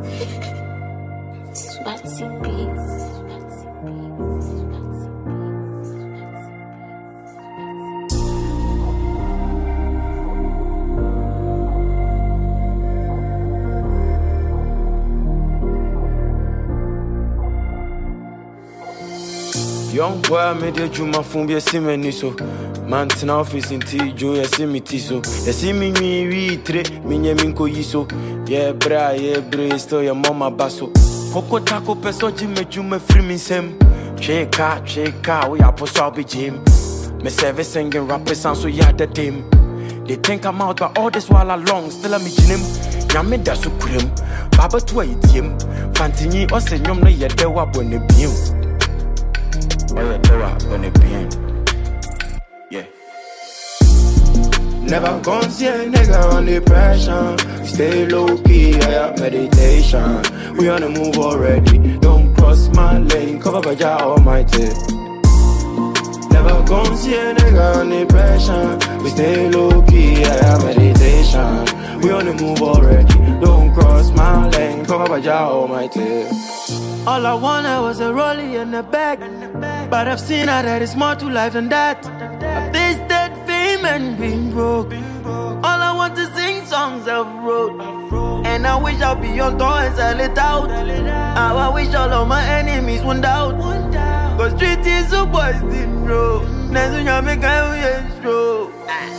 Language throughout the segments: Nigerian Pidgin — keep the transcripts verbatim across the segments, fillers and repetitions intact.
Sweaty beats. Young boy, me de juma fumbi e si me niso. Mantina office in T Joe e si mi tiso. E si mi mi wi tre, mi nye minko yiso. Yeah bra, yeah bra, still your mama baso. Koko tako peso jime jume free me sem. Cheka, cheka, we are post out be gym. Me service singing rappers and so yeah the dim. They think I'm out but all this while along, still a me jinim. Nyame da su krim, baba to a itim. Fantini o se nyom no ye dewa bone biu. Yeah. Never gon' see a nigga on depression. Stay low key, I have meditation. We on the move already. Don't cross my lane, cover by Jah Almighty. Never gon' see a nigga on depression. We stay low key, I have meditation. We on the move already. Don't cross my lane, cover by Jah Almighty. All I wanted was a rollie in the bag. But I've seen that it's more to life than that. I've tasted fame and been broke. All I want to sing songs I've wrote. And I wish I'll be on tour and sell it out. How I wish all of my enemies went out. Cause street is so boys didn't know. Nezu nyame kayo yestro.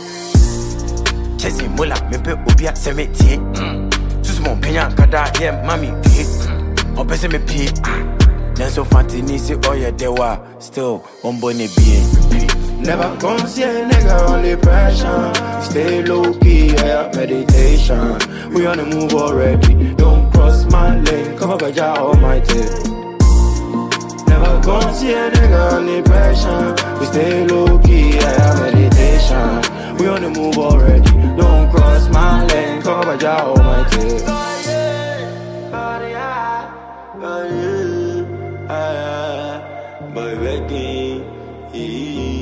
Chesi mula mimpe ubia semeti. Susu mon penya kada ye mami di. Opese me pie. So Fantini say oh yeah dewa still one bonny being repeat. Never gon' see a nigga on depression. Stay low key, I have meditation. We on the move already. Don't cross my lane, cover by Jah Almighty. Never gon' see a nigga on depression. We stay low key, I have meditation. We on the move already. Don't cross my lane, cover by Jah Almighty. Boy, ready.